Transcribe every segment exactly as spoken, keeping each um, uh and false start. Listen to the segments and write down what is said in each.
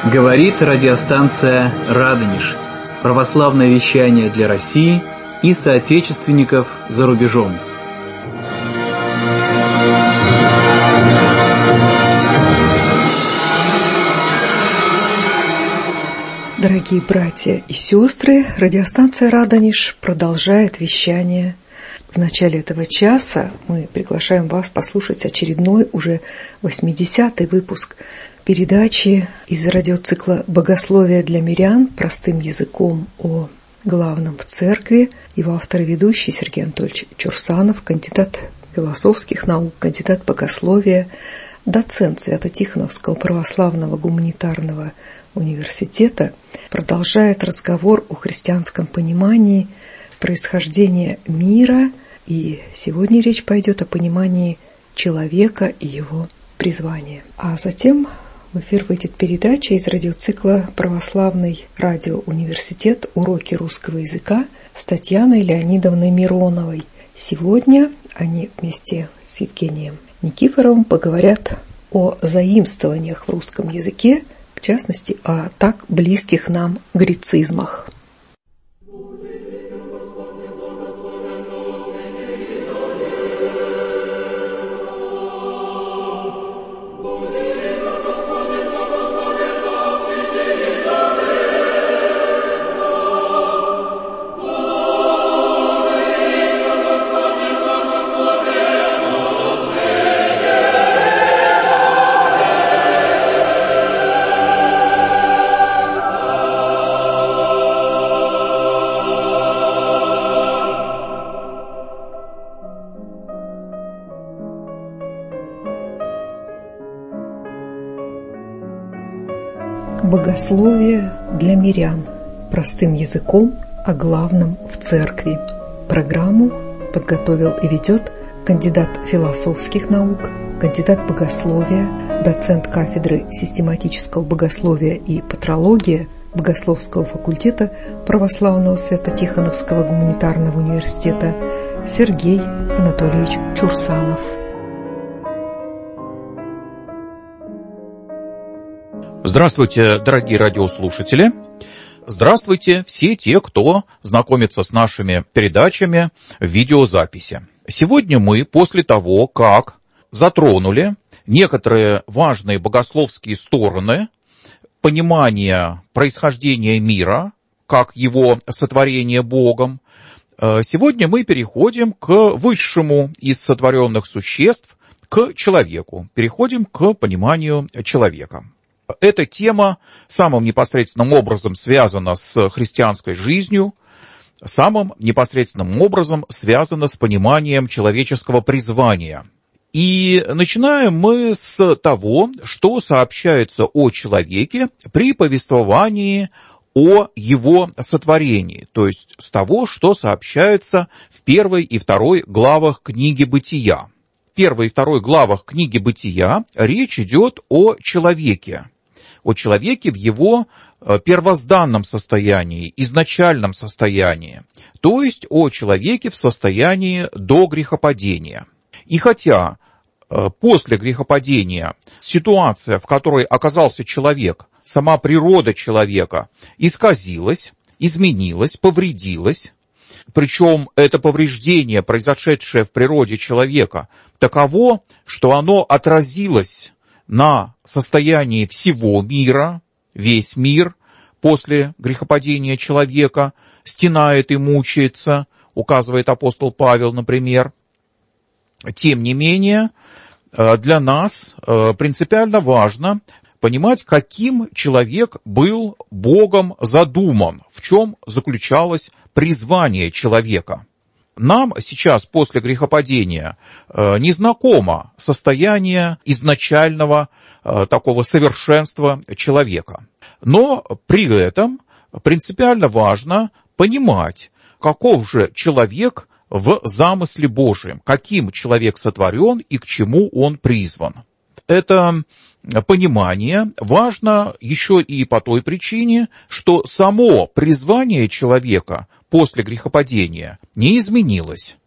Говорит радиостанция «Радонеж». Православное вещание для России и соотечественников за рубежом. Дорогие братья и сестры, радиостанция «Радонеж» продолжает вещание. В начале этого часа мы приглашаем вас послушать очередной, уже восьмидесятый выпуск передачи из радиоцикла «Богословие для мирян» простым языком о главном в церкви. Его автор и ведущий Сергей Анатольевич Чурсанов, кандидат философских наук, кандидат богословия, доцент Свято-Тихоновского православного гуманитарного университета, продолжает разговор о христианском понимании происхождения мира, и сегодня речь пойдет о понимании человека и его призвания. А затем в эфир выйдет передача из радиоцикла «Православный радиоуниверситет. Уроки русского языка» с Татьяной Леонидовной Мироновой. Сегодня они вместе с Евгением Никифоровым поговорят о заимствованиях в русском языке, в частности, о так близких нам грецизмах. Богословие для мирян. Простым языком о главном в церкви. Программу подготовил и ведет кандидат философских наук, кандидат богословия, доцент кафедры систематического богословия и патрология Богословского факультета Православного Свято-Тихоновского гуманитарного университета Сергей Анатольевич Чурсанов. Здравствуйте, дорогие радиослушатели! Здравствуйте все те, кто знакомится с нашими передачами в видеозаписи. Сегодня мы, после того, как затронули некоторые важные богословские стороны понимания происхождения мира, как его сотворение Богом, сегодня мы переходим к высшему из сотворенных существ, к человеку. Переходим к пониманию человека. Эта тема самым непосредственным образом связана с христианской жизнью, самым непосредственным образом связана с пониманием человеческого призвания. И начинаем мы с того, что сообщается о человеке при повествовании о его сотворении, то есть с того, что сообщается в первой и второй главах книги «Бытия». В первой и второй главах книги «Бытия» речь идет о человеке. О человеке в его первозданном состоянии, изначальном состоянии, то есть о человеке в состоянии до грехопадения. И хотя после грехопадения ситуация, в которой оказался человек, сама природа человека исказилась, изменилась, повредилась, причем это повреждение, произошедшее в природе человека, таково, что оно отразилось на состоянии всего мира, весь мир после грехопадения человека стенает и мучается, указывает апостол Павел, например. Тем не менее, для нас принципиально важно понимать, каким человек был Богом задуман, в чем заключалось призвание человека. Нам сейчас, после грехопадения, незнакомо состояние изначального такого совершенства человека. Но при этом принципиально важно понимать, каков же человек в замысле Божьем, каким человек сотворен и к чему он призван. Это понимание важно еще и по той причине, что само призвание человека после грехопадения не изменилось.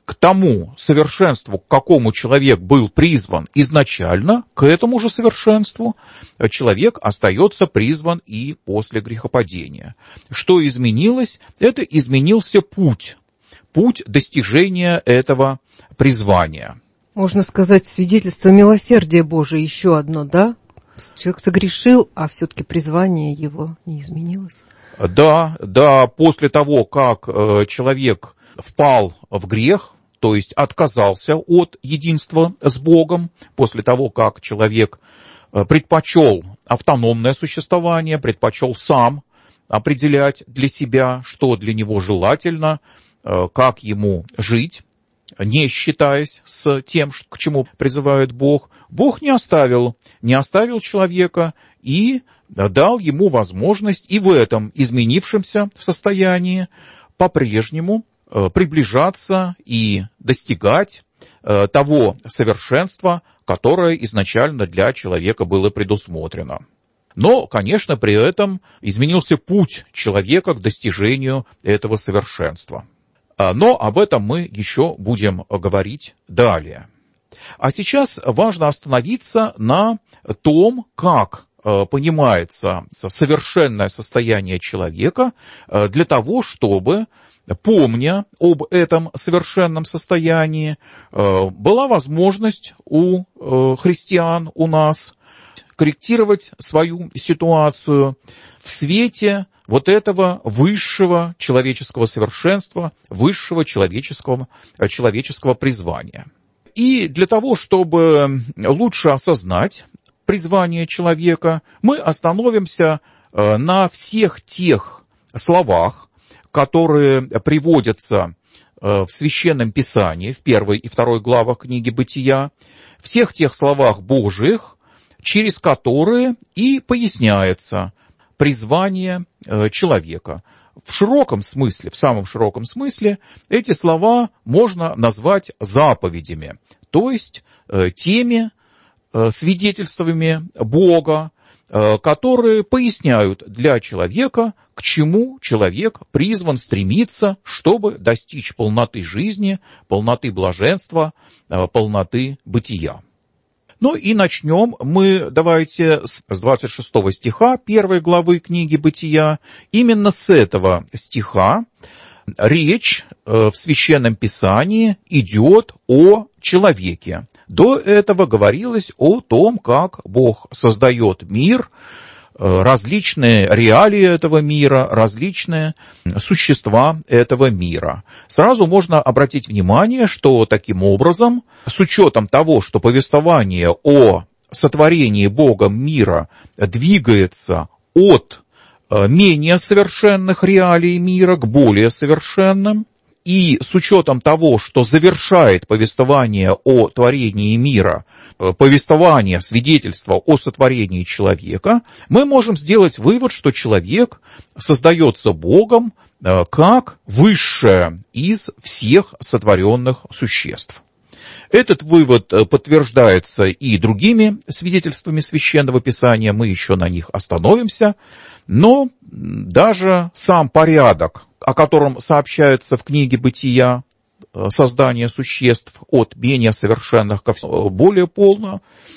к тому совершенству, к какому человек был призван изначально, к этому же совершенству человек остается призван и после грехопадения. Что изменилось? Это изменился путь, путь достижения этого призвания. Можно сказать, свидетельство милосердия Божия еще одно, да? Человек согрешил, а все-таки призвание его не изменилось. Да, да, после того, как э, человек впал в грех, то есть отказался от единства с Богом, после того, как человек предпочел автономное существование, предпочел сам определять для себя, что для него желательно, как ему жить, не считаясь с тем, к чему призывает Бог, Бог не оставил, не оставил человека и дал ему возможность и в этом изменившемся состоянии по-прежнему приближаться и достигать того совершенства, которое изначально для человека было предусмотрено. Но, конечно, при этом изменился путь человека к достижению этого совершенства. Но об этом мы еще будем говорить далее. А сейчас важно остановиться на том, как понимается совершенное состояние человека для того, чтобы, помня об этом совершенном состоянии, была возможность у христиан, у нас, корректировать свою ситуацию в свете вот этого высшего человеческого совершенства, высшего человеческого, человеческого призвания. И для того, чтобы лучше осознать призвание человека, мы остановимся на всех тех словах, которые приводятся в Священном Писании, в первой и второй главах книги Бытия, всех тех словах Божьих, через которые и поясняется призвание человека. В широком смысле, в самом широком смысле, эти слова можно назвать заповедями, то есть теми свидетельствами Бога, которые поясняют для человека, к чему человек призван стремиться, чтобы достичь полноты жизни, полноты блаженства, полноты бытия. Ну и начнем мы, давайте, с двадцать шестого стиха первой главы книги Бытия. Именно с этого стиха речь в Священном Писании идет о человеке. До этого говорилось о том, как Бог создает мир, различные реалии этого мира, различные существа этого мира. Сразу можно обратить внимание, что таким образом, с учетом того, что повествование о сотворении Богом мира двигается от менее совершенных реалий мира к более совершенным, и с учетом того, что завершает повествование о творении мира, повествование, свидетельство о сотворении человека, мы можем сделать вывод, что человек создается Богом как высшее из всех сотворенных существ. Этот вывод подтверждается и другими свидетельствами Священного Писания, мы еще на них остановимся, но даже сам порядок, о котором сообщается в книге Бытия, создание существ от менее совершенных ко более полно,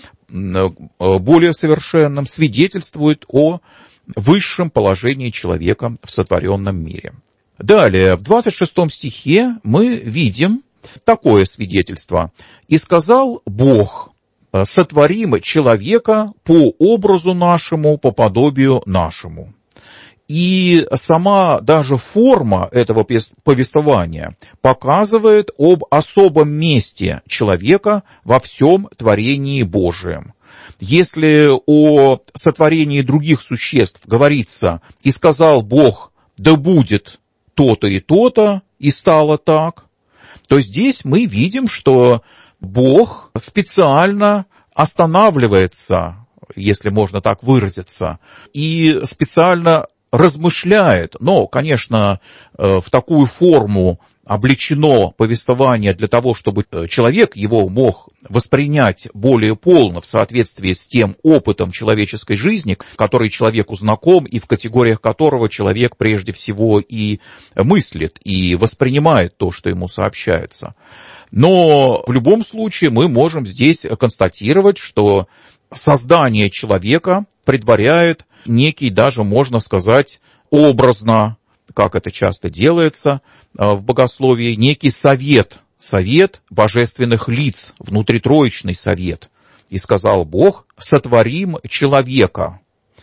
более совершенным, свидетельствует о высшем положении человека в сотворенном мире. Далее, в двадцать шестом стихе мы видим такое свидетельство. «И сказал Бог, сотворим человека по образу нашему, по подобию нашему». И сама даже форма этого повествования показывает об особом месте человека во всем творении Божием. Если о сотворении других существ говорится «и сказал Бог, да будет то-то и то-то, и стало так», то здесь мы видим, что Бог специально останавливается, если можно так выразиться, и специально размышляет, но, конечно, в такую форму облечено повествование для того, чтобы человек его мог воспринять более полно в соответствии с тем опытом человеческой жизни, который человеку знаком и в категориях которого человек прежде всего и мыслит, и воспринимает то, что ему сообщается. Но в любом случае мы можем здесь констатировать, что создание человека предваряет некий, даже можно сказать, образно, как это часто делается в богословии, некий совет, совет божественных лиц, внутритроичный совет. И сказал Бог: сотворим человека.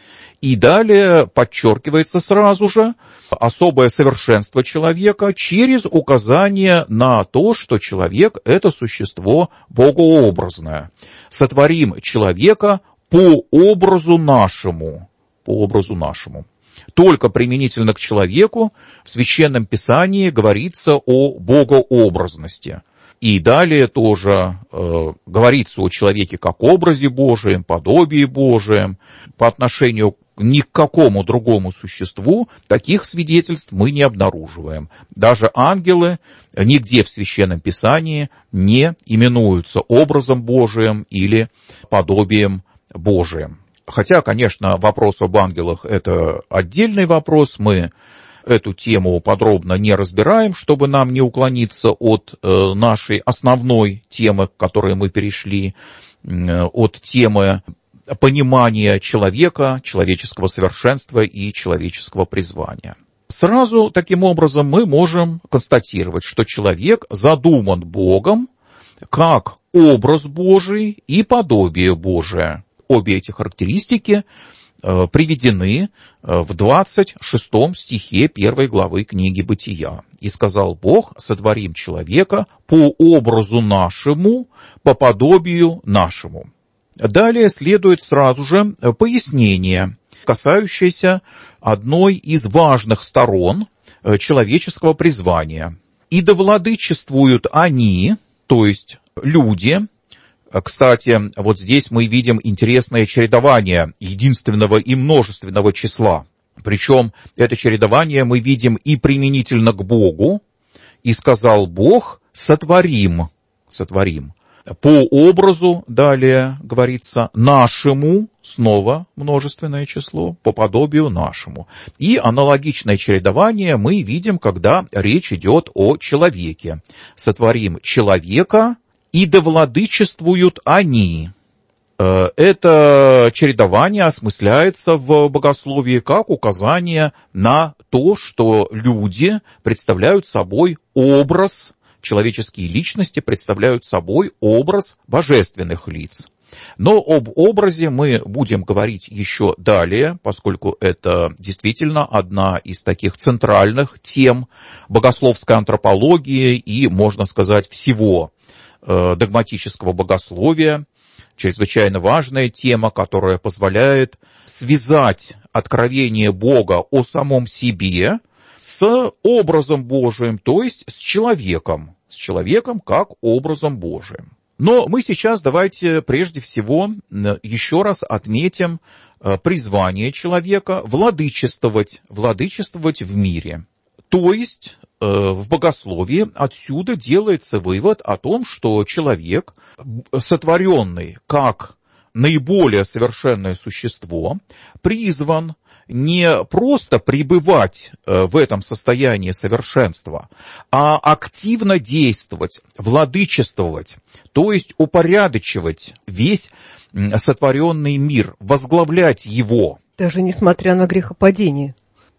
И далее подчеркивается сразу же особое совершенство человека через указание на то, что человек – это существо богообразное. Сотворим человека по образу нашему, по образу нашему. Только применительно к человеку в Священном Писании говорится о богообразности. И далее тоже э, говорится о человеке как образе Божием, подобии Божием. По отношению ни к какому другому существу таких свидетельств мы не обнаруживаем. Даже ангелы нигде в Священном Писании не именуются образом Божиим или подобием Божиим. Хотя, конечно, вопрос об ангелах – это отдельный вопрос, мы эту тему подробно не разбираем, чтобы нам не уклониться от э, нашей основной темы, к которой мы перешли, э, от темы понимания человека, человеческого совершенства и человеческого призвания. Сразу таким образом мы можем констатировать, что человек задуман Богом как образ Божий и подобие Божие. Обе эти характеристики э, приведены э, в двадцать шестом стихе первой главы книги «Бытия». «И сказал Бог: сотворим человека по образу нашему, по подобию нашему». Далее следует сразу же пояснение, касающееся одной из важных сторон э, человеческого призвания. «И да владычествуют они», то есть люди. Кстати, вот здесь мы видим интересное чередование единственного и множественного числа. Причем это чередование мы видим и применительно к Богу. «И сказал Бог: сотворим», сотворим. По образу, далее говорится, нашему, снова множественное число, по подобию нашему. И аналогичное чередование мы видим, когда речь идет о человеке. «Сотворим человека, и да владычествуют они». Это чередование осмысляется в богословии как указание на то, что люди представляют собой образ, человеческие личности представляют собой образ божественных лиц. Но об образе мы будем говорить еще далее, поскольку это действительно одна из таких центральных тем богословской антропологии и, можно сказать, всего догматического богословия, чрезвычайно важная тема, которая позволяет связать откровение Бога о самом себе с образом Божиим, то есть с человеком, с человеком как образом Божиим. Но мы сейчас давайте прежде всего еще раз отметим призвание человека владычествовать, владычествовать в мире. То есть в богословии отсюда делается вывод о том, что человек, сотворенный как наиболее совершенное существо, призван не просто пребывать в этом состоянии совершенства, а активно действовать, владычествовать, то есть упорядочивать весь сотворенный мир, возглавлять его. Даже несмотря на грехопадение.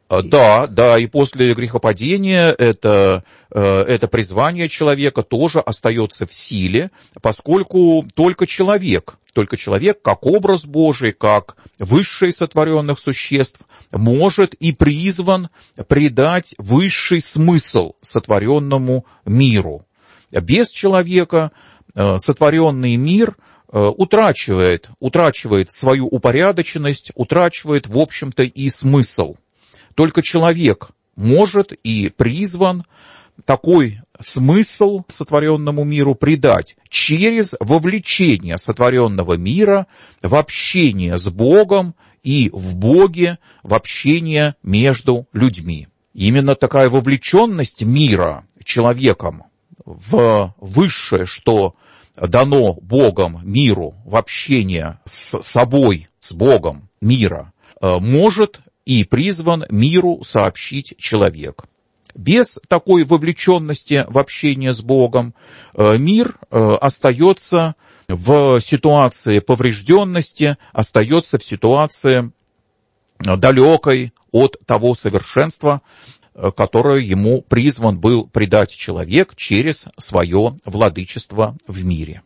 Да, да, и после грехопадения это, это призвание человека тоже остается в силе, поскольку только человек, только человек, как образ Божий, как высший из сотворенных существ, может и призван придать высший смысл сотворенному миру. Без человека сотворенный мир утрачивает, утрачивает свою упорядоченность, утрачивает, в общем-то, и смысл. Только человек может и призван такой смысл сотворенному миру придать через вовлечение сотворенного мира в общение с Богом и в Боге в общение между людьми. Именно такая вовлеченность мира человеком в высшее, что дано Богом миру, в общение с собой, с Богом мира, может и призван миру сообщить человек. Без такой вовлеченности в общение с Богом мир остается в ситуации поврежденности, остается в ситуации далекой от того совершенства, которое ему призван был придать человек через свое владычество в мире.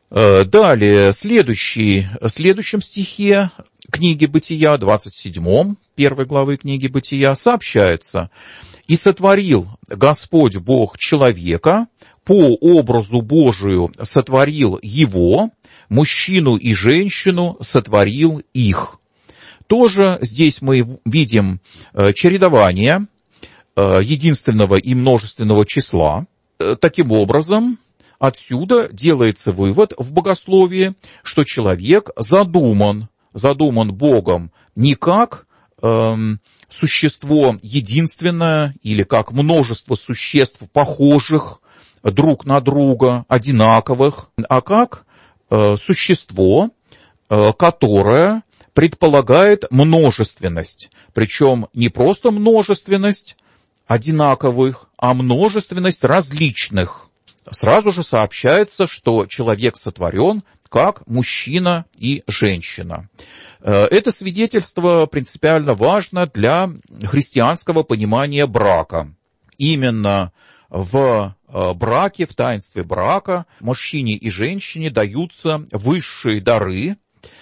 Далее, следующий, в следующем стихе книги Бытия, двадцать седьмом, первой главы книги Бытия, сообщается: «И сотворил Господь Бог человека, по образу Божию сотворил его, мужчину и женщину сотворил их». Тоже здесь мы видим чередование единственного и множественного числа. Таким образом, отсюда делается вывод в богословии, что человек задуман, задуман Богом не как э, существо единственное или как множество существ, похожих друг на друга, одинаковых, а как э, существо, э, которое предполагает множественность. Причем не просто множественность одинаковых, а множественность различных. Сразу же сообщается, что человек сотворен как мужчина и женщина. Это свидетельство принципиально важно для христианского понимания брака. Именно в браке, в таинстве брака, мужчине и женщине даются высшие дары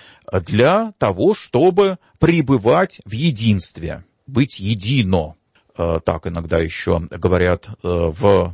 для того, чтобы пребывать в единстве, быть едино. Так иногда еще говорят в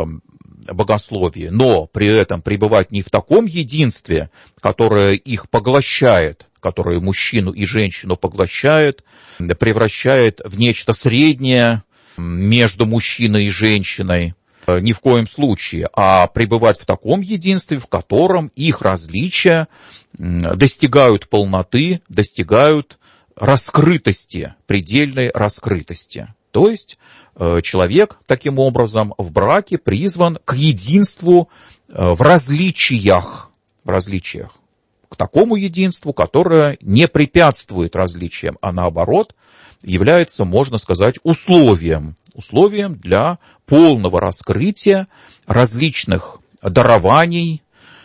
богословии, но при этом пребывать не в таком единстве, которое их поглощает, которое мужчину и женщину поглощает, превращает в нечто среднее между мужчиной и женщиной, ни в коем случае, а пребывать в таком единстве, в котором их различия достигают полноты, достигают раскрытости, предельной раскрытости. То есть человек таким образом в браке призван к единству в различиях, в различиях, к такому единству, которое не препятствует различиям, а наоборот является, можно сказать, условием, условием для полного раскрытия различных дарований,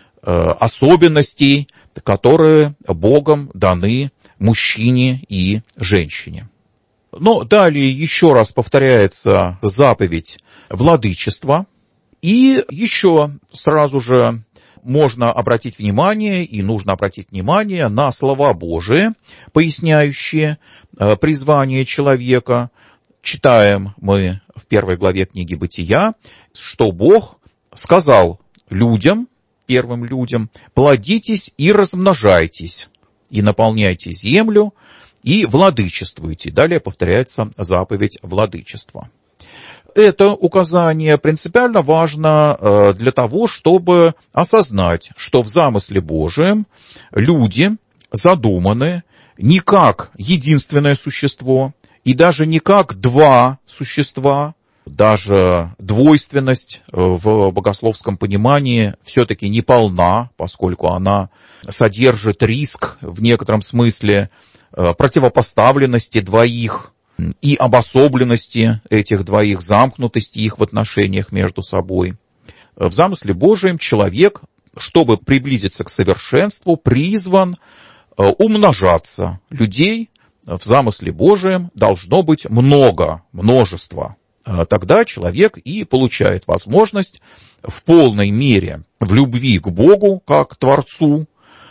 особенностей, которые Богом даны мужчине и женщине. Но далее еще раз повторяется заповедь владычества. И еще сразу же можно обратить внимание, и нужно обратить внимание на слова Божии, поясняющие призвание человека. Читаем мы в первой главе книги Бытия, что Бог сказал людям, первым людям: «Плодитесь и размножайтесь, и наполняйте землю, и владычествуйте». Далее повторяется заповедь владычества. Это указание принципиально важно для того, чтобы осознать, что в замысле Божием люди задуманы не как единственное существо, и даже не как два существа. Даже двойственность в богословском понимании все-таки не полна, поскольку она содержит риск в некотором смысле противопоставленности двоих и обособленности этих двоих, замкнутости их в отношениях между собой. В замысле Божием человек, чтобы приблизиться к совершенству, призван умножаться. Людей в замысле Божием должно быть много, множество. Тогда человек и получает возможность в полной мере в любви к Богу, как к Творцу,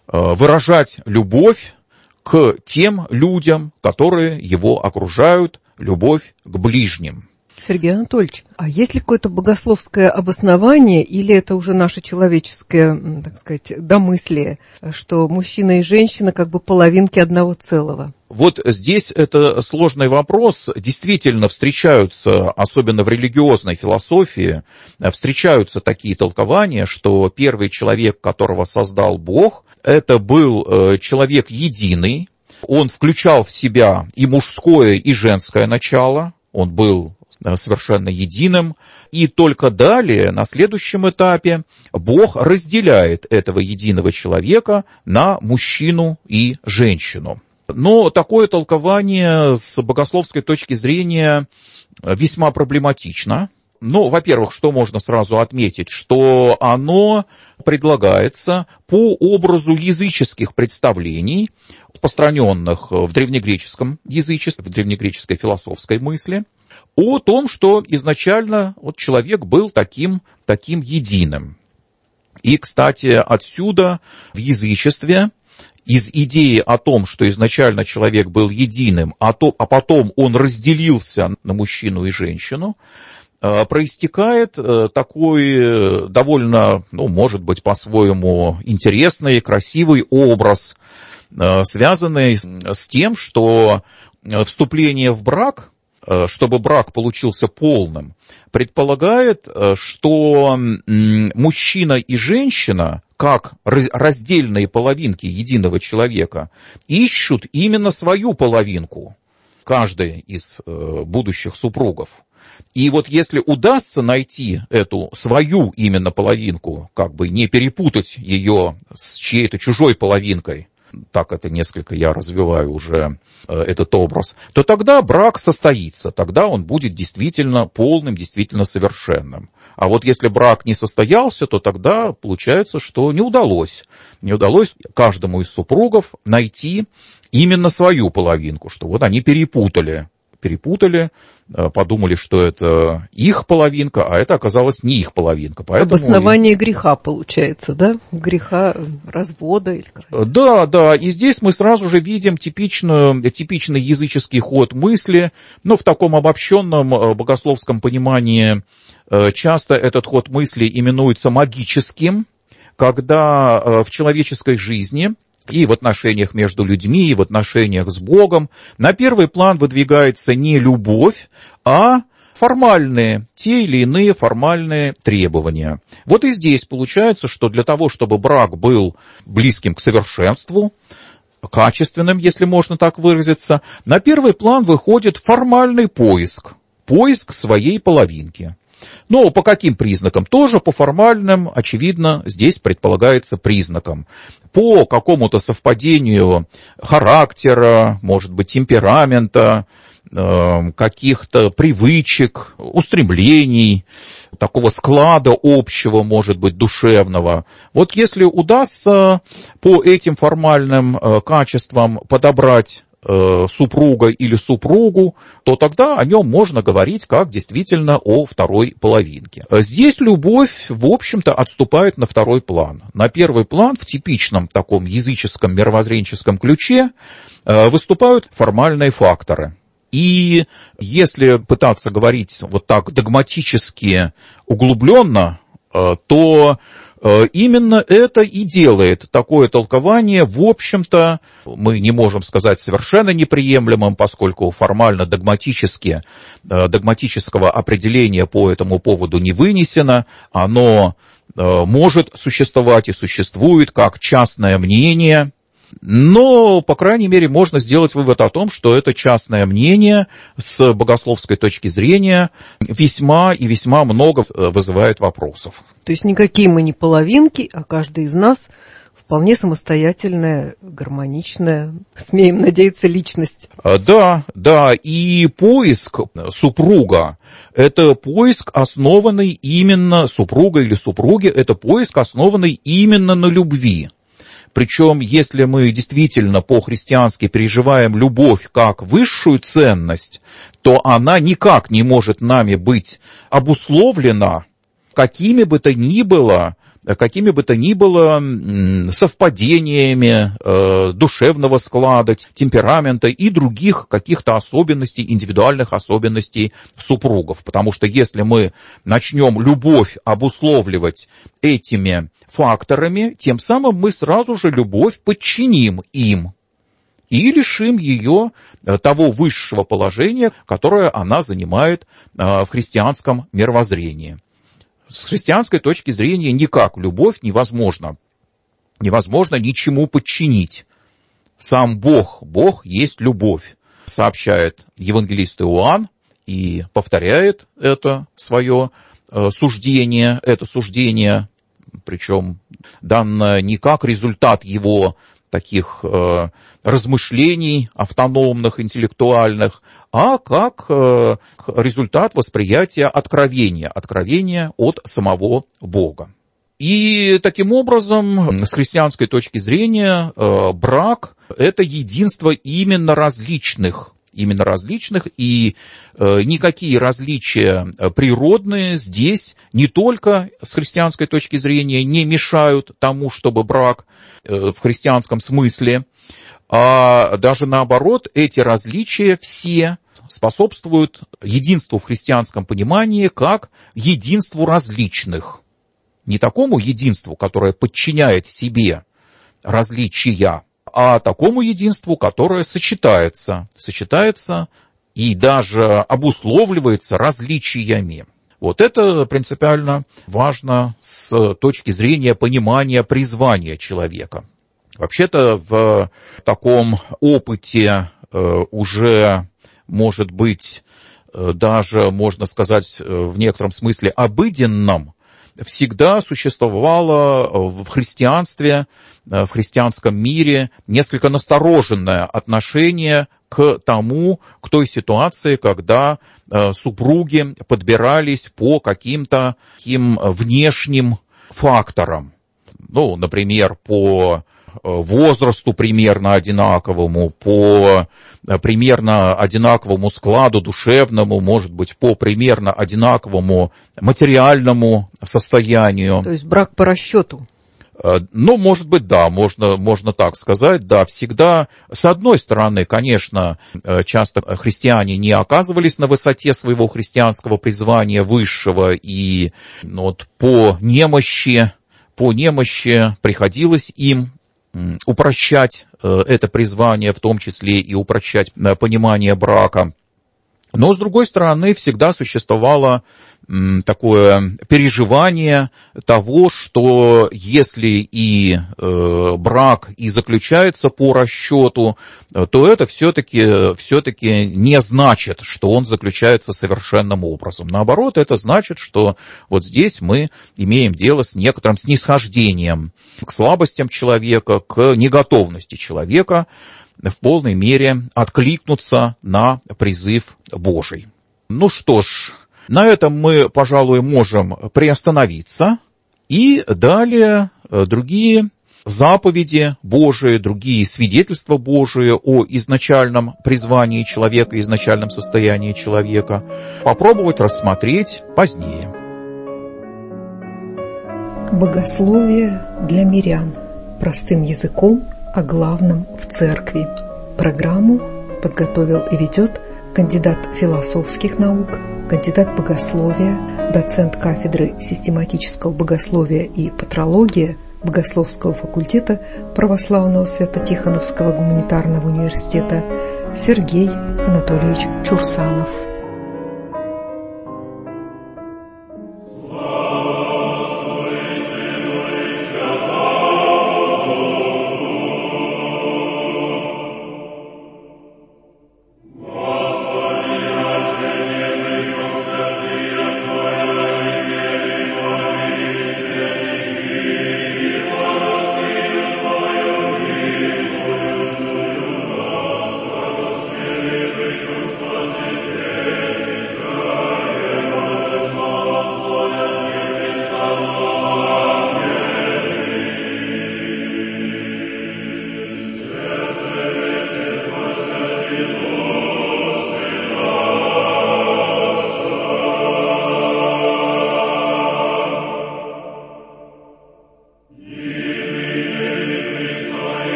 выражать любовь к тем людям, которые его окружают, любовь к ближним. Сергей Анатольевич, а есть ли какое-то богословское обоснование, или это уже наше человеческое, так сказать, домыслие, что мужчина и женщина как бы половинки одного целого? Вот здесь это сложный вопрос. Действительно встречаются, особенно в религиозной философии, встречаются такие толкования, что первый человек, которого создал Бог, это был человек единый. Он включал в себя и мужское, и женское начало. Он был совершенно единым. И только далее, на следующем этапе, Бог разделяет этого единого человека на мужчину и женщину. Но такое толкование с богословской точки зрения весьма проблематично. Ну, во-первых, что можно сразу отметить, что оно предлагается по образу языческих представлений, распространенных в древнегреческом язычестве, в древнегреческой философской мысли, о том, что изначально вот человек был таким, таким единым. И, кстати, отсюда в язычестве из идеи о том, что изначально человек был единым, а, то, а потом он разделился на мужчину и женщину, проистекает такой довольно, ну, может быть, по-своему интересный, красивый образ, связанный с тем, что вступление в брак, чтобы брак получился полным, предполагает, что мужчина и женщина, как раздельные половинки единого человека, ищут именно свою половинку, каждый из будущих супругов. И вот если удастся найти эту свою именно половинку, как бы не перепутать ее с чьей-то чужой половинкой, так это несколько я развиваю уже э, этот образ, то тогда брак состоится, тогда он будет действительно полным, действительно совершенным. А вот если брак не состоялся, то тогда получается, что не удалось. Не удалось каждому из супругов найти именно свою половинку, что вот они перепутали. Перепутали, подумали, что это их половинка, а это оказалось не их половинка. Поэтому... Обоснование греха получается, да? Греха развода или как? Да, да, и здесь мы сразу же видим типичную, типичный языческий ход мысли, но в таком обобщенном богословском понимании часто этот ход мысли именуется магическим, когда в человеческой жизни и в отношениях между людьми, и в отношениях с Богом на первый план выдвигается не любовь, а формальные, те или иные формальные требования. Вот и здесь получается, что для того, чтобы брак был близким к совершенству, качественным, если можно так выразиться, на первый план выходит формальный поиск, поиск своей половинки. Но по каким признакам? Тоже по формальным, очевидно, здесь предполагается признакам. По какому-то совпадению характера, может быть, темперамента, каких-то привычек, устремлений, такого склада общего, может быть, душевного. Вот если удастся по этим формальным качествам подобрать супруга или супругу, то тогда о нем можно говорить как действительно о второй половинке. Здесь любовь, в общем-то, отступает на второй план. На первый план в типичном таком языческом мировоззренческом ключе выступают формальные факторы. И если пытаться говорить вот так догматически углубленно, то именно это и делает такое толкование, в общем-то, мы не можем сказать совершенно неприемлемым, поскольку формально догматически, догматического определения по этому поводу не вынесено, оно может существовать и существует как частное мнение. Но, по крайней мере, можно сделать вывод о том, что это частное мнение с богословской точки зрения весьма и весьма много вызывает вопросов. То есть никакие мы не половинки, а каждый из нас вполне самостоятельная, гармоничная, смеем надеяться, личность. Да, да, и поиск супруга – это поиск, основанный именно, супруга или супруги – это поиск, основанный именно на любви. Причем, если мы действительно по-христиански переживаем любовь как высшую ценность, то она никак не может нами быть обусловлена какими бы то ни было, какими бы то ни было совпадениями э, душевного склада, темперамента и других каких-то особенностей, индивидуальных особенностей супругов. Потому что если мы начнем любовь обусловливать этими факторами, тем самым мы сразу же любовь подчиним им и лишим ее того высшего положения, которое она занимает в христианском мировоззрении. С христианской точки зрения никак любовь невозможно. Невозможно ничему подчинить. Сам Бог, Бог есть любовь, сообщает евангелист Иоанн, и повторяет это свое суждение, это суждение, причем данное не как результат его таких э, размышлений автономных, интеллектуальных, а как э, результат восприятия откровения, откровения от самого Бога. И таким образом, с христианской точки зрения, э, брак – это единство именно различных, именно различных, и э, никакие различия природные здесь не только с христианской точки зрения не мешают тому, чтобы брак э, в христианском смысле, а даже наоборот, эти различия все способствуют единству в христианском понимании как единству различных. Не такому единству, которое подчиняет себе различия, а такому единству, которое сочетается, сочетается и даже обусловливается различиями. Вот это принципиально важно с точки зрения понимания призвания человека. Вообще-то в таком опыте уже, может быть, даже, можно сказать, в некотором смысле обыденном, всегда существовало в христианстве, в христианском мире несколько настороженное отношение к тому, к той ситуации, когда супруги подбирались по каким-то таким внешним факторам. Ну, например, по возрасту примерно одинаковому, по примерно одинаковому складу душевному, может быть, по примерно одинаковому материальному состоянию. То есть брак по расчету. Ну, может быть, да, можно, можно так сказать, да, всегда, с одной стороны, конечно, часто христиане не оказывались на высоте своего христианского призвания высшего, и ну, вот по немощи, по немощи приходилось им упрощать это призвание, в том числе и упрощать понимание брака. Но, с другой стороны, всегда существовало такое переживание того, что если и э, брак и заключается по расчету, то это все-таки, все-таки не значит, что он заключается совершенным образом. Наоборот, это значит, что вот здесь мы имеем дело с некоторым снисхождением к слабостям человека, к неготовности человека в полной мере откликнуться на призыв Божий. Ну что ж, на этом мы, пожалуй, можем приостановиться, и далее другие заповеди Божии, другие свидетельства Божии о изначальном призвании человека, изначальном состоянии человека попробовать рассмотреть позднее. Богословие для мирян. Простым языком о главном в церкви. Программу подготовил и ведет кандидат философских наук, кандидат богословия, доцент кафедры систематического богословия и патрологии Богословского факультета Православного Свято-Тихоновского гуманитарного университета Сергей Анатольевич Чурсанов. Спасибо.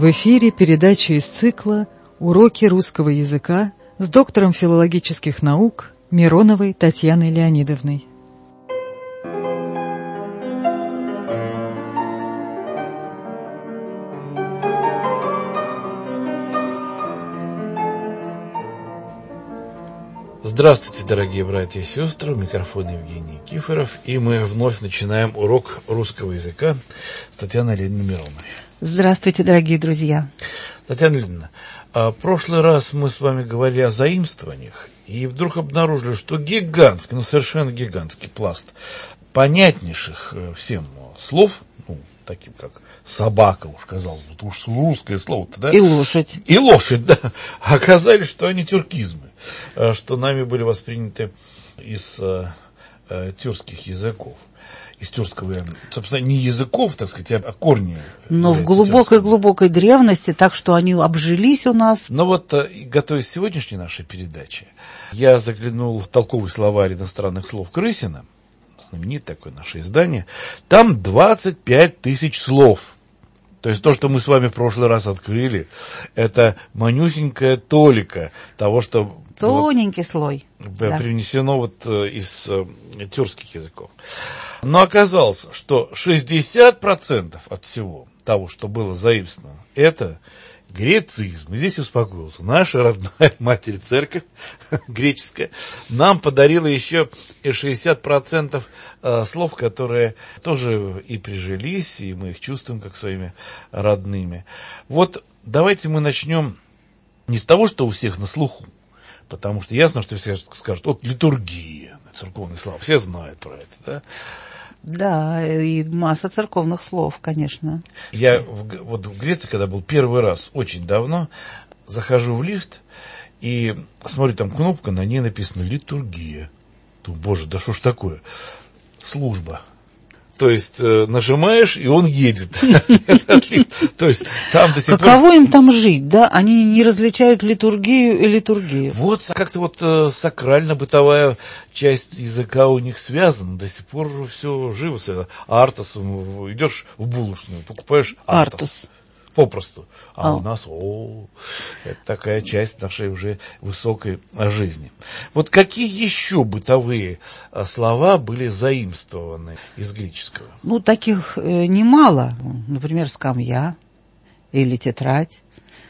В эфире передача из цикла «Уроки русского языка» с доктором филологических наук Мироновой Татьяной Леонидовной. Здравствуйте, дорогие братья и сестры, у микрофона Евгений Никифоров, и мы вновь начинаем урок русского языка с Татьяной Леонидовной Мироновой. Здравствуйте, дорогие друзья. Татьяна Леонидовна, в прошлый раз мы с вами говорили о заимствованиях, и вдруг обнаружили, что гигантский, ну совершенно гигантский пласт понятнейших всем слов, ну, таким как собака, уж казалось бы, уж русское слово-то, да? И лошадь. И лошадь, да. Оказались, что они тюркизмы, что нами были восприняты из э, э, тюркских языков. Из тюркского, собственно, не языков, так сказать, а корни. Но в глубокой-глубокой древности, так что они обжились у нас. Но вот, готовясь к сегодняшней нашей передаче, я заглянул в толковый словарь иностранных слов Крысина, знаменитое такое наше издание, там двадцать пять тысяч слов. То есть то, что мы с вами в прошлый раз открыли, это манюсенькая толика того, что тоненький вот слой привнесено да. вот из э, тюркских языков. Но оказалось, что шестьдесят процентов от всего того, что было заимствовано, это грецизм. И здесь успокоился. Наша родная Матерь Церковь, греческая, нам подарила еще и шестьдесят процентов слов, которые тоже и прижились, и мы их чувствуем как своими родными. Вот давайте мы начнем не с того, что у всех на слуху, потому что ясно, что все скажут, вот литургия, церковные слова, все знают про это, да? Да, и масса церковных слов, конечно. Я в, вот в Греции, когда был первый раз, очень давно, захожу в лифт и смотрю, там кнопка, на ней написано «Литургия». Думаю, боже, да что ж такое? Служба. То есть э, нажимаешь, и он едет. То есть там до сих пор... Каково им там жить, да? Они не различают литургию и литургию. Вот как-то вот сакрально-бытовая часть языка у них связана. До сих пор все живо. Артос, идешь в булочную, покупаешь артос. Артос. Попросту. А, а у нас, о, это такая часть нашей уже высокой жизни. Вот какие еще бытовые слова были заимствованы из греческого? Ну, таких э, немало. Например, скамья или тетрадь.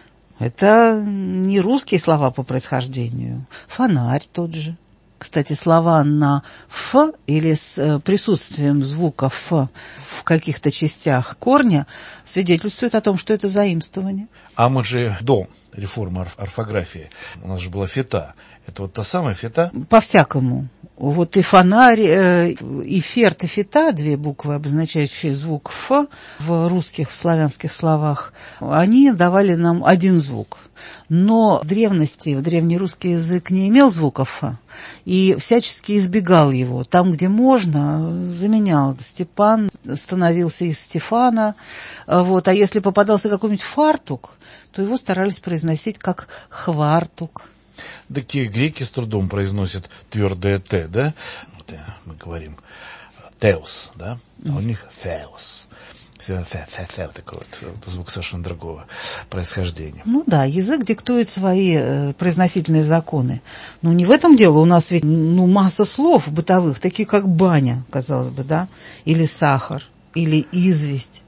Это не русские слова по происхождению. Фонарь тот же. Кстати, слова на «ф» или с присутствием звука «ф» в каких-то частях корня свидетельствуют о том, что это заимствование. А мы же до реформы орфографии, у нас же была фета. Это вот та самая фета? По-всякому. Вот и фонарь, и ферт, и фета, две буквы, обозначающие звук «ф» в русских, в славянских словах, они давали нам один звук. Но в древности, в древнерусский язык не имел звука «ф», и всячески избегал его. Там, где можно, заменял. Степан становился из Стефана. Вот. А если попадался какой-нибудь фартук, то его старались произносить как хвартук. Такие греки с трудом произносят твердое «т», да? Вот мы говорим «теос», да? А у них «теос». Такой вот звук совершенно другого происхождения. Ну да, язык диктует свои э, произносительные законы. Но не в этом дело. У нас ведь ну, масса слов бытовых, такие как баня, казалось бы, да? Или сахар, или известь.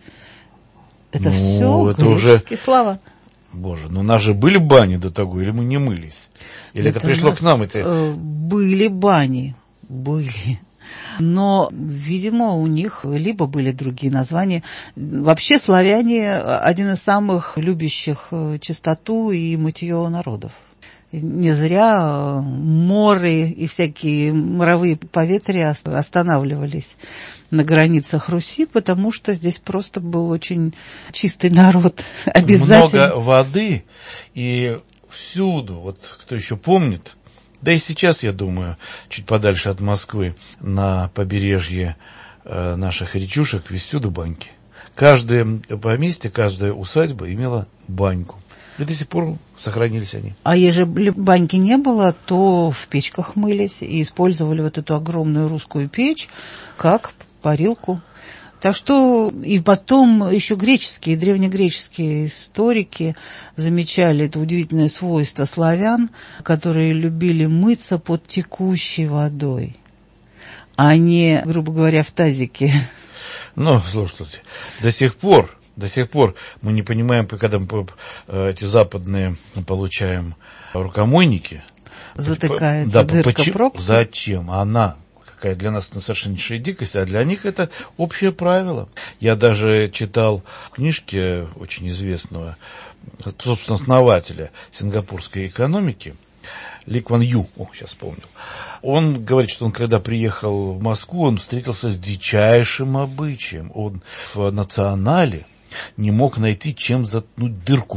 Это ну, все это греческие уже... слова. Боже, ну у нас же были бани до того, или мы не мылись? Или это, это пришло к нам? Это... Э, были бани, были. Но, видимо, у них либо были другие названия. Вообще славяне один из самых любящих чистоту и мытье народов. Не зря моры и всякие моровые поветрия останавливались на границах Руси, потому что здесь просто был очень чистый народ. Обязательно. Много воды, и всюду, вот кто еще помнит, да и сейчас, я думаю, чуть подальше от Москвы, на побережье э, наших речушек, везде баньки. Каждое поместье, каждая усадьба имела баньку. И до сих пор сохранились они. А ежели баньки не было, то в печках мылись и использовали вот эту огромную русскую печь как парилку. Так что и потом еще греческие, древнегреческие историки замечали это удивительное свойство славян, которые любили мыться под текущей водой, а не, грубо говоря, в тазике. Ну, слушайте, до сих пор, до сих пор мы не понимаем, когда мы эти западные получаем рукомойники. Затыкается да, дырка почему, пробка. Зачем? Она... какая для нас совершеннейшая дикость, а для них это общее правило. Я даже читал книжки очень известного, собственно, основателя сингапурской экономики, Ли Куан Ю, о, сейчас вспомнил. Он говорит, что он, когда приехал в Москву, он встретился с дичайшим обычаем. Он в национале не мог найти, чем заткнуть дырку.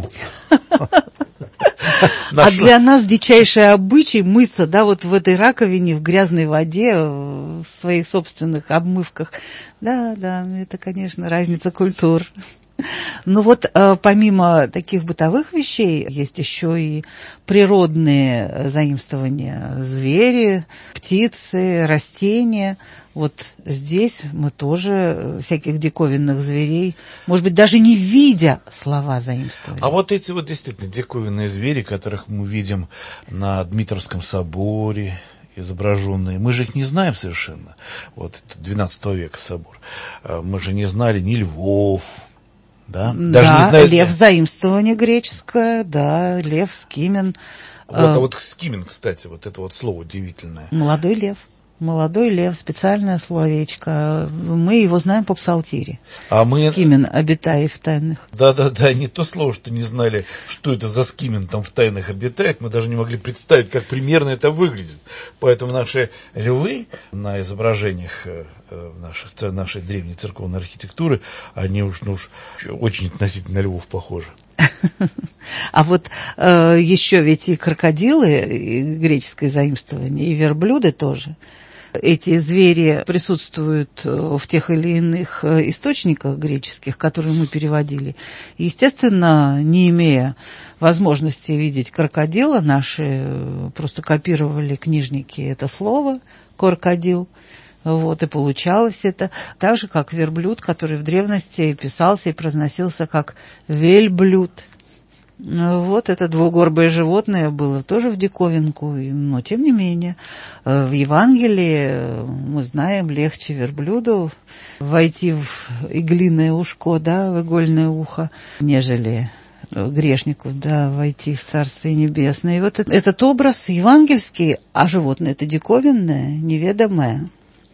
А для нас дичайший обычай мыться, да, вот в этой раковине, в грязной воде, в своих собственных обмывках. Да, да, это, конечно, разница культур. Но вот помимо таких бытовых вещей, есть еще и природные заимствования. Звери, птицы, растения. Вот здесь мы тоже всяких диковинных зверей, может быть, даже не видя, слова заимствовали. А вот эти вот действительно диковинные звери, которых мы видим на Дмитровском соборе, изображенные, мы же их не знаем совершенно. Вот это двенадцатого века собор. Мы же не знали ни львов, да? Даже да, не знали... лев заимствование греческое, да, лев, скимен. Вот, а вот скимен, кстати, вот это вот слово удивительное. Молодой лев. Молодой лев, специальное словечко. Мы его знаем по псалтире. А мы... Скимен, обитая в тайных. Да-да-да, не то слово, что не знали, что это за скимен там в тайных обитает. Мы даже не могли представить, как примерно это выглядит. Поэтому наши львы на изображениях наших, нашей древней церковной архитектуры, они уж, ну, уж очень относительно львов похожи. А вот э, еще ведь и крокодилы, и греческое заимствование, и верблюды тоже. Эти звери присутствуют в тех или иных источниках греческих, которые мы переводили. Естественно, не имея возможности видеть крокодила, наши просто копировали книжники это слово «крокодил». Вот, и получалось это так же, как верблюд, который в древности писался и произносился как «вельблюд». Вот это двугорбое животное было тоже в диковинку, но тем не менее в Евангелии мы знаем, легче верблюду войти в иглиное ушко, да, в игольное ухо, нежели грешнику, да, войти в Царствие Небесное. И вот этот образ евангельский, а животное это диковинное, неведомое.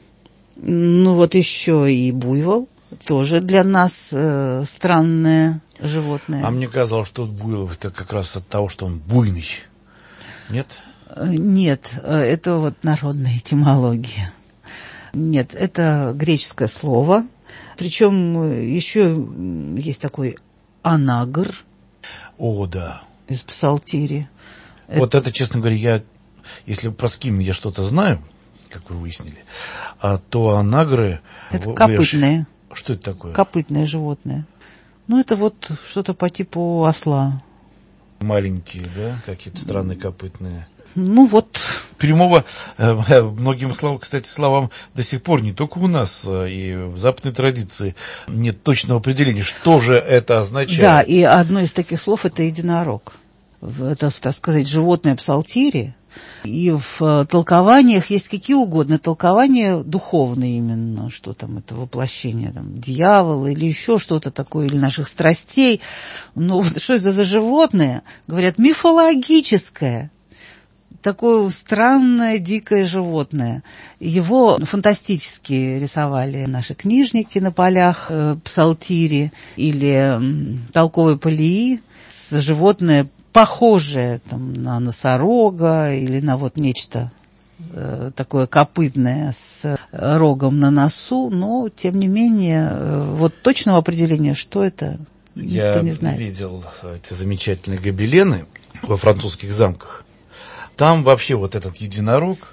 Ну вот еще и буйвол, тоже для нас э, странное животное. А мне казалось, что буйвол это как раз от того, что он буйный. Нет? Нет, это вот народная этимология. Нет, это греческое слово. Причем еще есть такой анагр. О, да. Из псалтири. Вот это, это честно говоря, я, если про скимен я что-то знаю, как вы выяснили, а то анагры... Это вы, копытное. Вы, что это такое? Копытное животное. Ну, это вот что-то по типу осла. Маленькие, да, какие-то странные копытные. Ну, вот... Прямого, э, многим словам, кстати, словам до сих пор не только у нас, э, и в западной традиции нет точного определения, что же это означает. Да, и одно из таких слов – это единорог. Это, так сказать, животное псалтири. И в толкованиях есть какие угодно толкования духовные именно, что там это воплощение там, дьявола или еще что-то такое, или наших страстей. Но что это за животное? Говорят, мифологическое. Такое странное, дикое животное. Его фантастически рисовали наши книжники на полях э, псалтири или э, толковой полии. Животное похожее там, на носорога или на вот нечто э, такое копытное с рогом на носу, но, тем не менее, э, вот точного определения, что это, никто Я не знает. Я видел эти замечательные гобелены во французских замках. Там вообще вот этот единорог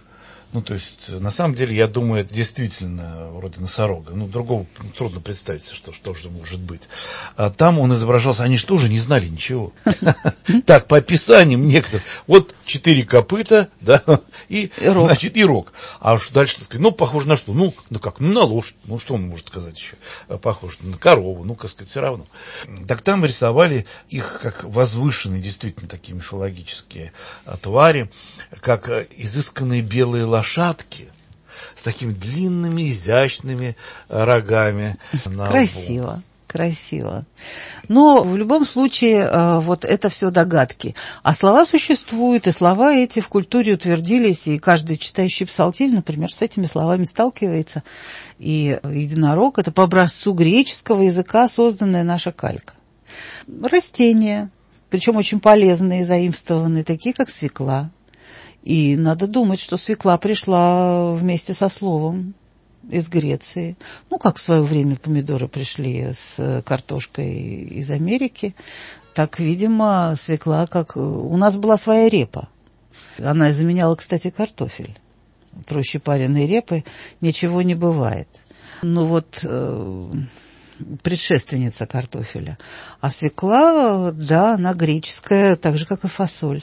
Ну, то есть, на самом деле, я думаю, это действительно вроде носорога. Ну, другого трудно представить, что, что же может быть. А там он изображался, они же тоже не знали ничего. Так, по описаниям некоторых, вот четыре копыта, да, и, значит, и рог. А уж дальше, ну, похоже на что? Ну, ну как, ну, на лошадь. Ну, что он может сказать еще? Похоже на корову, ну, как сказать, все равно. Так там рисовали их как возвышенные, действительно, такие мифологические твари, как изысканные белые лошадки. Лошадки с такими длинными, изящными рогами. Красиво, на красиво. Но в любом случае вот это все догадки. А слова существуют, и слова эти в культуре утвердились, и каждый читающий псалтирь, например, с этими словами сталкивается. И единорог – это по образцу греческого языка созданная наша калька. Растения, причем очень полезные, заимствованные, такие как свекла. И надо думать, что свекла пришла вместе со словом из Греции. Ну, как в свое время помидоры пришли с картошкой из Америки, так, видимо, свекла, как... У нас была своя репа. Она заменяла, кстати, картофель. Проще пареной репы ничего не бывает. Ну вот... предшественница картофеля. А свекла, да, она греческая, так же, как и фасоль.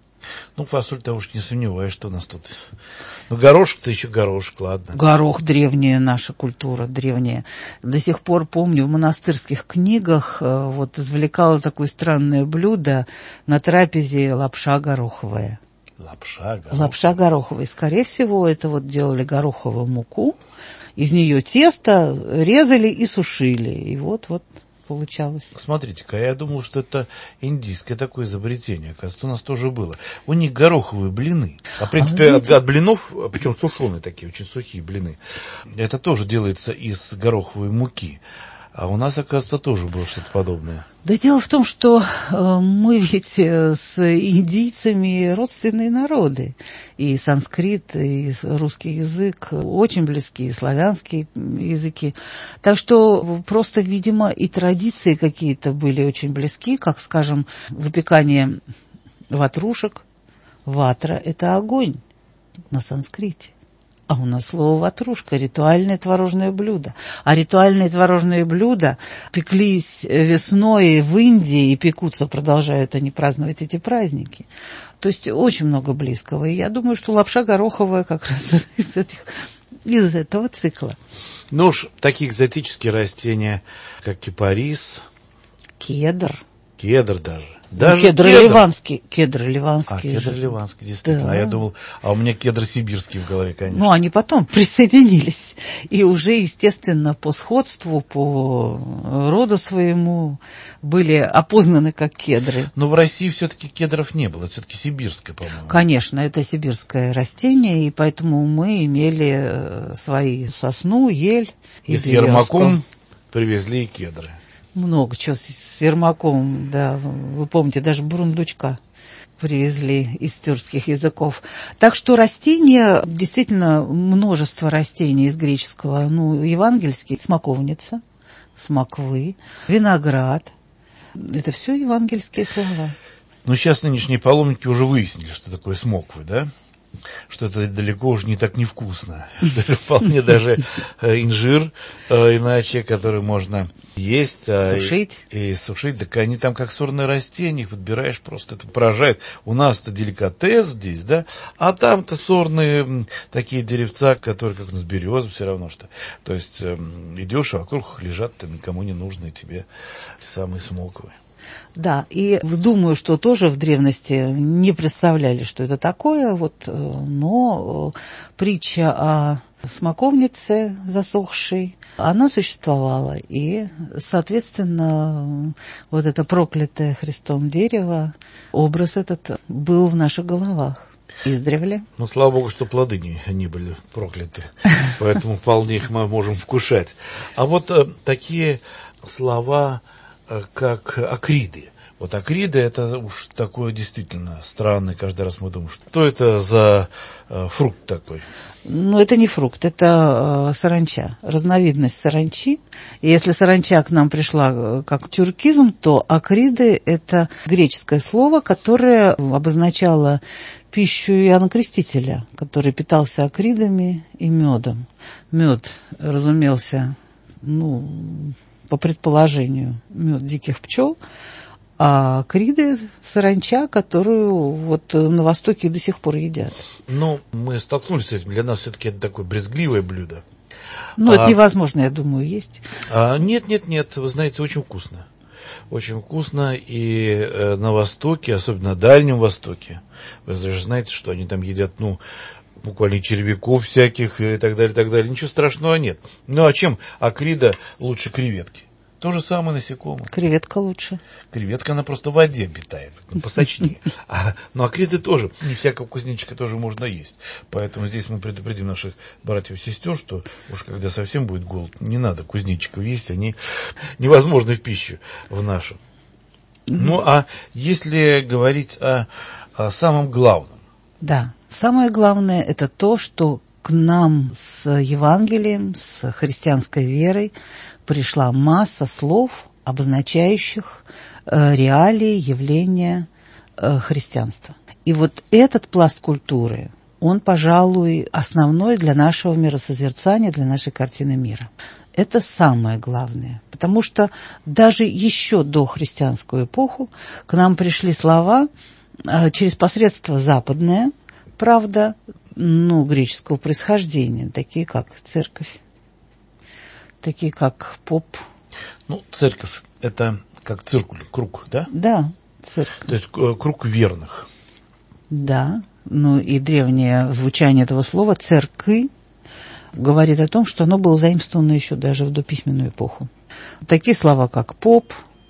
Ну, фасоль-то уж не сомневаюсь, что у нас тут... Ну, горошек-то еще горошек, ладно. Горох — древняя наша культура, древняя. До сих пор помню, в монастырских книгах вот извлекала такое странное блюдо на трапезе лапша гороховая. Лапша гороховая? Лапша гороховая. Скорее всего, это вот делали гороховую муку, из нее тесто резали и сушили. И вот-вот... получалось. Смотрите-ка, я думал, что это индийское такое изобретение. Оказывается, у нас тоже было. У них гороховые блины. А, в принципе, а, от, от блинов, причем сушеные такие, очень сухие блины, это тоже делается из гороховой муки. А у нас, оказывается, тоже было что-то подобное. Да дело в том, что э, мы ведь с индийцами родственные народы. И санскрит, и русский язык очень близки, и славянские языки. Так что просто, видимо, и традиции какие-то были очень близки, как, скажем, выпекание ватрушек. Ватра – это огонь на санскрите. А у нас слово «ватрушка» – ритуальное творожное блюдо. А ритуальные творожные блюда пеклись весной в Индии и пекутся, продолжают они праздновать эти праздники. То есть очень много близкого. И я думаю, что лапша гороховая как раз из, этих, из этого цикла. Ну уж такие экзотические растения, как кипарис. Кедр. Кедр даже. Даже кедр, кедр. ливанский. Кедр ливанский. А, кедр ливанский, действительно. Да. А я думал, а у меня кедр сибирский в голове, конечно. Ну, они потом присоединились. И уже, естественно, по сходству, по роду своему были опознаны как кедры. Но в России все-таки кедров не было. Это все-таки сибирское, по-моему. Конечно, это сибирское растение, и поэтому мы имели свои сосну, ель и, и с Ермаком привезли и кедры. Много чего с Ермаком, да, вы помните, даже бурундучка привезли из тюркских языков. Так что растения, действительно, множество растений из греческого, ну, евангельский, смоковница, смоквы, виноград. Это все евангельские слова. Ну, сейчас нынешние паломники уже выяснили, что такое смоквы, да? Что это далеко уже не так невкусно. Что это вполне даже инжир, иначе, который можно есть. Сушить. И, и сушить. Так они там как сорные растения, их подбираешь, просто это поражает. У нас-то деликатес здесь, да? А там-то сорные такие деревца, которые, как у нас береза, все равно что. То есть идешь, а вокруг лежат там никому не нужные тебе самые смоквы. Да, и думаю, что тоже в древности не представляли, что это такое, вот, но притча о смоковнице засохшей, она существовала, и, соответственно, вот это проклятое Христом дерево, образ этот был в наших головах издревле. Ну, слава Богу, что плоды не, не были прокляты, поэтому вполне их мы можем вкушать. А вот такие слова, как акриды. Вот акрида — это уж такое действительно странное. Каждый раз мы думаем, что это за э, фрукт такой. Ну, это не фрукт, это э, саранча, разновидность саранчи. И если саранча к нам пришла э, как тюркизм, то акриды – это греческое слово, которое обозначало пищу Иоанна Крестителя, который питался акридами и медом. Мед разумелся, ну, по предположению, мед диких пчел, а акриды – саранча, которую вот на Востоке до сих пор едят. Ну, мы столкнулись с этим. Для нас все-таки это такое брезгливое блюдо. Ну, а, это невозможно, я думаю, есть. А, нет, нет, нет, вы знаете, очень вкусно. Очень вкусно. И э, на Востоке, особенно на Дальнем Востоке, вы же знаете, что они там едят, ну, буквально червяков всяких и так далее, и так далее. Ничего страшного нет. Ну, а чем акрида лучше креветки? То же самое насекомое. Креветка лучше. Креветка, она просто в воде обитает, ну, посочнее. А, но акриды тоже, не всякого кузнечика тоже можно есть. Поэтому здесь мы предупредим наших братьев и сестер, что уж когда совсем будет голод, не надо кузнечиков есть, они невозможны в пищу в нашу. Ну, а если говорить о, о самом главном? Да, самое главное – это то, что к нам с Евангелием, с христианской верой пришла масса слов, обозначающих э, реалии, явления э, христианства. И вот этот пласт культуры, он, пожалуй, основной для нашего миросозерцания, для нашей картины мира. Это самое главное, потому что даже еще до христианскую эпоху к нам пришли слова э, через посредство западное, правда, ну, греческого происхождения, такие как церковь, такие как поп. Ну, церковь – это как циркуль, круг, да? Да, церковь. То есть круг верных. Да, ну и древнее звучание этого слова «церкви» говорит о том, что оно было заимствовано еще даже в дописьменную эпоху. Такие слова, как поп.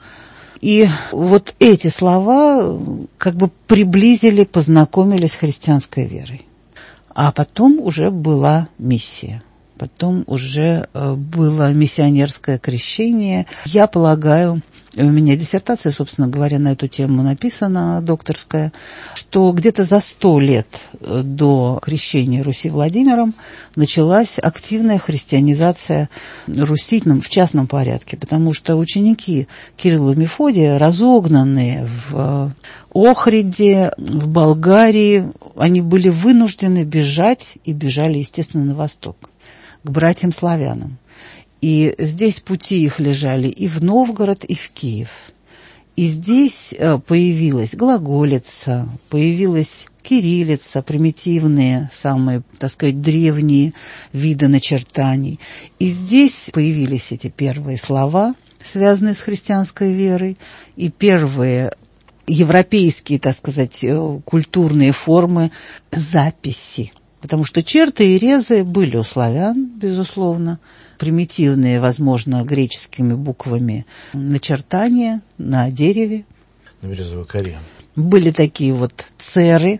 И вот эти слова как бы приблизили, познакомили с христианской верой. А потом уже была миссия. Потом уже было миссионерское крещение. Я полагаю, у меня диссертация, собственно говоря, на эту тему написана, докторская, что где-то за сто лет до крещения Руси Владимиром началась активная христианизация Руси в частном порядке, потому что ученики Кирилла и Мефодия, разогнанные в Охриде, в Болгарии, они были вынуждены бежать и бежали, естественно, на восток, к братьям-славянам. И здесь пути их лежали и в Новгород, и в Киев. И здесь появилась глаголица, появилась кириллица, примитивные, самые, так сказать, древние виды начертаний. И здесь появились эти первые слова, связанные с христианской верой, и первые европейские, так сказать, культурные формы записи. Потому что черты и резы были у славян, безусловно, примитивные, возможно, греческими буквами начертания на дереве. На березовой коре. Были такие вот церы,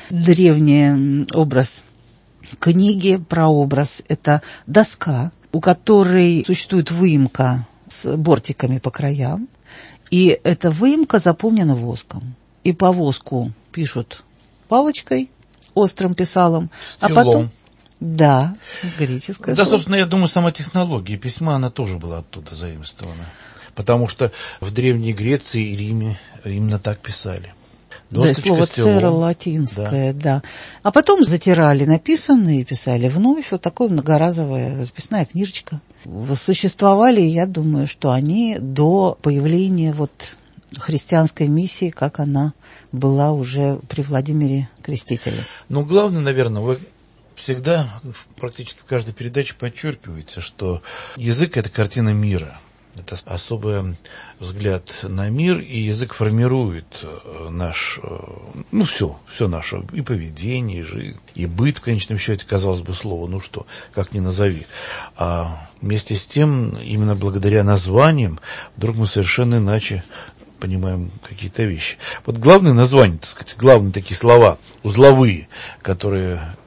древний образ книги, прообраз – это доска, у которой существует выемка с бортиками по краям, и эта выемка заполнена воском. И по воску пишут палочкой, острым писалом, Стилом. А потом... Да, греческое Да, слово. собственно, я думаю, сама технология письма, она тоже была оттуда заимствована. Потому что в Древней Греции и Риме именно так писали. Да, и слово «цера» латинское, да. да. А потом затирали написанное и писали вновь. Вот такая многоразовая записная книжечка. Существовали, я думаю, что они до появления вот христианской миссии, как она была уже при Владимире Крестителе. Но главное, наверное, вы всегда, практически в каждой передаче подчеркиваете, что язык – это картина мира. Это особый взгляд на мир, и язык формирует наш, ну, все, все наше, и поведение, и жизнь, и быт, в конечном счете, казалось бы, слово, ну что, как ни назови. А вместе с тем, именно благодаря названиям, вдруг мы совершенно иначе понимаем какие-то вещи. Вот главные названия, так сказать, главные такие слова, узловые, которые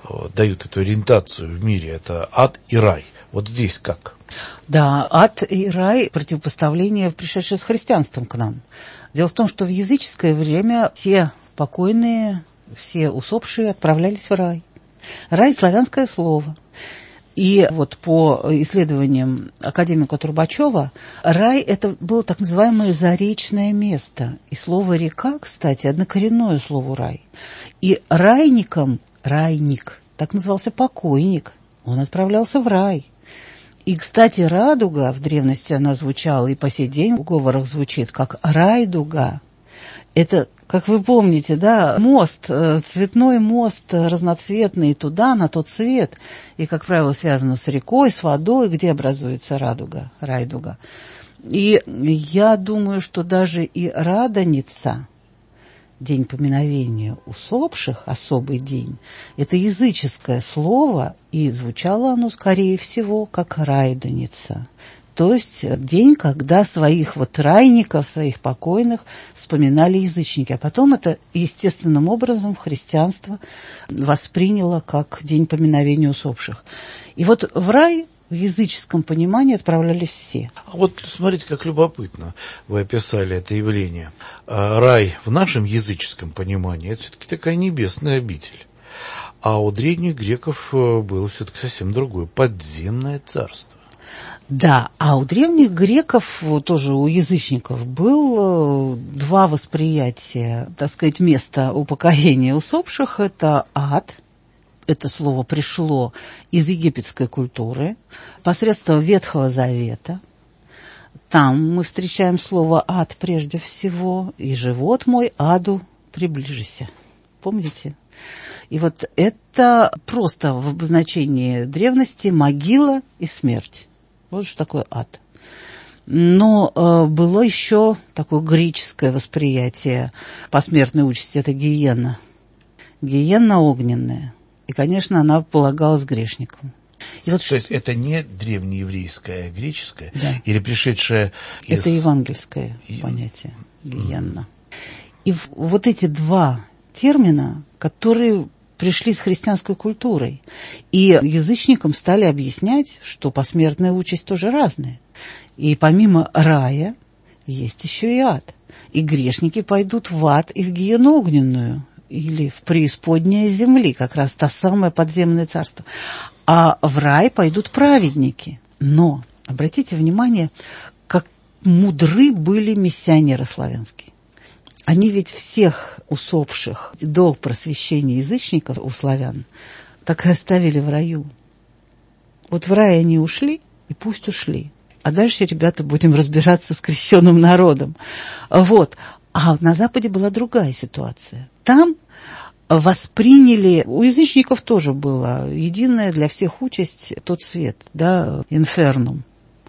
дают эту ориентацию в мире, это ад и рай. Вот здесь как? Да, ад и рай – противопоставление, пришедшее с христианством к нам. Дело в том, что в языческое время все покойные, все усопшие отправлялись в рай. Рай – славянское слово. И вот по исследованиям академика Трубачева, рай – это было так называемое заречное место. И слово «река», кстати, однокоренное слову «рай». И райником, райник, так назывался покойник, он отправлялся в рай. И, кстати, радуга, в древности она звучала, и по сей день в говорах звучит, как райдуга. Это, как вы помните, да, мост, цветной мост, разноцветный туда, на тот цвет. И, как правило, связано с рекой, с водой, где образуется радуга, райдуга. И я думаю, что даже и Радоница, день поминовения усопших, особый день, это языческое слово, и звучало оно, скорее всего, как райдоница. То есть день, когда своих вот райников, своих покойных вспоминали язычники. А потом это естественным образом христианство восприняло как день поминовения усопших. И вот в рай в языческом понимании отправлялись все. А вот смотрите, как любопытно вы описали это явление. Рай в нашем языческом понимании – это все-таки такая небесная обитель. А у древних греков было все-таки совсем другое – подземное царство. Да, а у древних греков, тоже у язычников, было два восприятия, так сказать, места упокоения усопших. Это ад. Это слово пришло из египетской культуры посредством Ветхого Завета. Там мы встречаем слово «ад» прежде всего. «И живот мой аду приближися». Помните? И вот это просто в обозначении древности могила и смерть. Вот что такое ад. Но э, было еще такое греческое восприятие посмертной участи. Это гиенна. Гиенна огненная. И, конечно, она полагалась грешникам. И вот То что... есть это не древнееврейское, а греческое? Да. Или пришедшее из... Это евангельское понятие. Гиенна. И в, вот эти два термина, которые пришли с христианской культурой. И язычникам стали объяснять, что посмертная участь тоже разная. И помимо рая есть еще и ад. И грешники пойдут в ад и в гиену огненную, или в преисподнее земли, как раз то самое подземное царство. А в рай пойдут праведники. Но, обратите внимание, как мудры были миссионеры славянские. Они ведь всех усопших до просвещения язычников у славян так и оставили в раю. Вот в рай они ушли, и пусть ушли. А дальше, ребята, будем разбираться с крещенным народом. Вот. А на Западе была другая ситуация. Там восприняли, у язычников тоже была единая для всех участь тот свет, да, инфернум.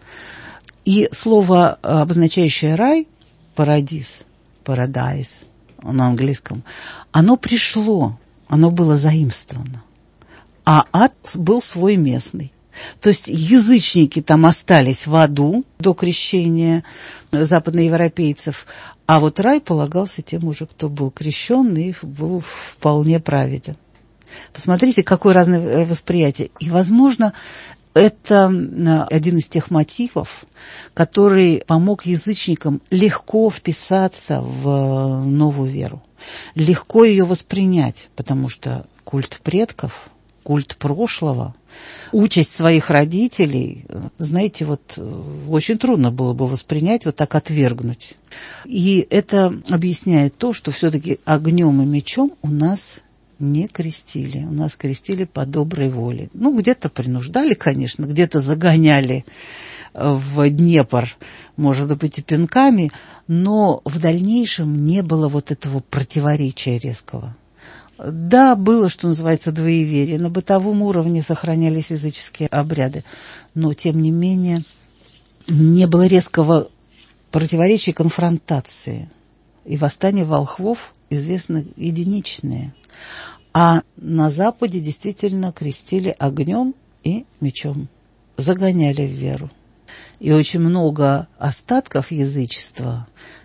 И слово, обозначающее рай, парадис, парадайз на английском, оно пришло, оно было заимствовано. А ад был свой местный. То есть язычники там остались в аду до крещения западноевропейцев, а вот рай полагался тем уже, кто был крещен и был вполне праведен. Посмотрите, какое разное восприятие. И, возможно, это один из тех мотивов, который помог язычникам легко вписаться в новую веру, легко ее воспринять, потому что культ предков, культ прошлого, участь своих родителей, знаете, вот очень трудно было бы воспринять, вот так отвергнуть. И это объясняет то, что все-таки огнем и мечом у нас не крестили. У нас крестили по доброй воле. Ну, где-то принуждали, конечно, где-то загоняли в Днепр, может быть, и пинками, но в дальнейшем не было вот этого противоречия резкого. Да, было, что называется, двоеверие. На бытовом уровне сохранялись языческие обряды, но, тем не менее, не было резкого противоречия и конфронтации. И восстания волхвов известны единичные. А на Западе действительно крестили огнем и мечом, загоняли в веру. И очень много остатков язычества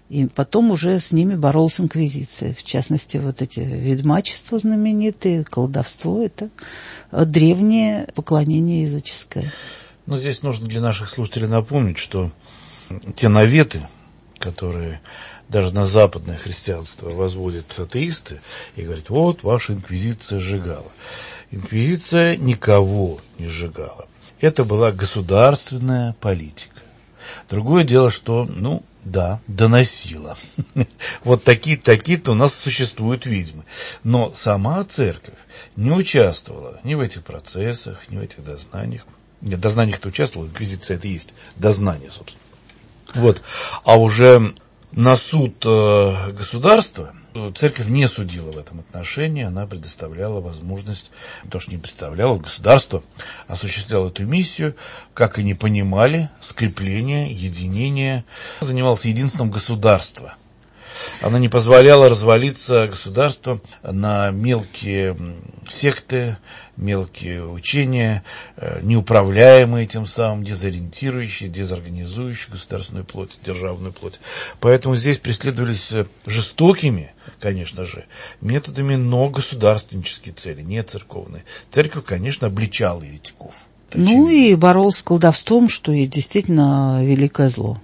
И потом уже с ними боролась инквизиция. В частности, вот эти ведьмачества знаменитые, колдовство – это древнее поклонение языческое. Но здесь нужно для наших слушателей напомнить, что те наветы, которые даже на западное христианство возводят атеисты и говорят, вот ваша инквизиция сжигала. Инквизиция никого не сжигала. Это была государственная политика. Другое дело, что, ну, да, доносила. Вот такие, такие-то у нас существуют ведьмы. Но сама церковь не участвовала ни в этих процессах, ни в этих дознаниях. Нет, дознаниях-то участвовала, инквизиция это и есть дознание, собственно. Вот. А уже на суд э, государства церковь не судила в этом отношении, она предоставляла возможность, то, что не представляла, государство осуществляло эту миссию, как и не понимали, скрепление, единение. Занималось единством государства. Она не позволяла развалиться государству на мелкие секты, мелкие учения, неуправляемые тем самым, дезориентирующие, дезорганизующие государственную плоть, державную плоть. Поэтому здесь преследовались жестокими, конечно же, методами, но государственнические цели, не церковные. Церковь, конечно, обличала еретиков. Ну и боролась с колдовством, что и действительно великое зло.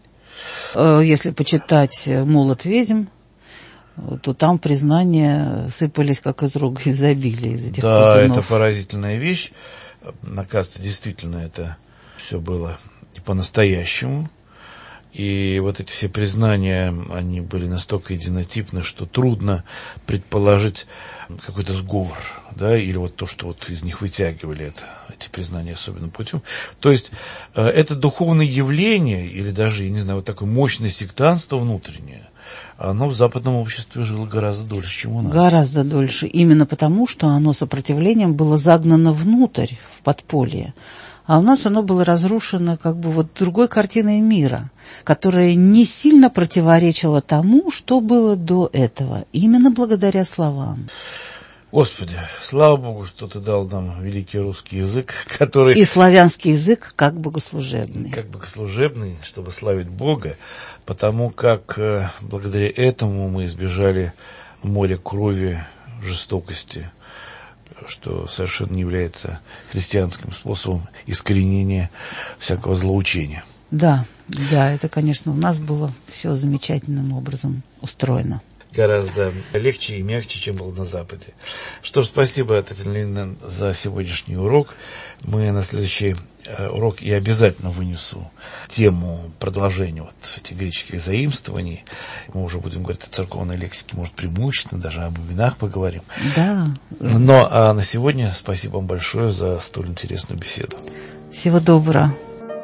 Если почитать «Молот ведьм», то там признания сыпались как из рога изобилия из этих Да, колдунов. это поразительная вещь. Оказывается, действительно, это все было по-настоящему. И вот эти все признания, они были настолько единотипны, что трудно предположить какой-то сговор, да, или вот то, что вот из них вытягивали это, эти признания особенным путем. То есть э, это духовное явление, или даже, я не знаю, вот такое мощное сектантство внутреннее, оно в западном обществе жило гораздо дольше, чем у нас. Гораздо дольше, именно потому, что оно сопротивлением было загнано внутрь, в подполье. А у нас оно было разрушено как бы вот другой картиной мира, которая не сильно противоречила тому, что было до этого, именно благодаря словам. Господи, слава Богу, что ты дал нам великий русский язык, который... И славянский язык как богослужебный. Как богослужебный, чтобы славить Бога, потому как э, благодаря этому мы избежали моря крови, жестокости, что совершенно не является христианским способом искоренения всякого злоучения. Да, да, это, конечно, у нас было все замечательным образом устроено. Гораздо легче и мягче, чем было на Западе. Что ж, спасибо, Татьяна Леонидовна, за сегодняшний урок. Мы на следующий урок я обязательно вынесу тему продолжения вот этих греческих заимствований. Мы уже будем говорить о церковной лексике, может, преимущественно, даже об именах поговорим. Да. Но а на сегодня спасибо вам большое за столь интересную беседу. Всего доброго.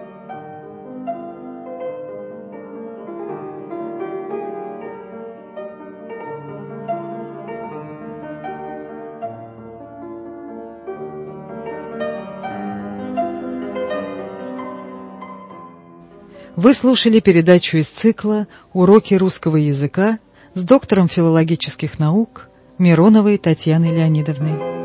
Вы слушали передачу из цикла «Уроки русского языка» с доктором филологических наук Мироновой Татьяной Леонидовной.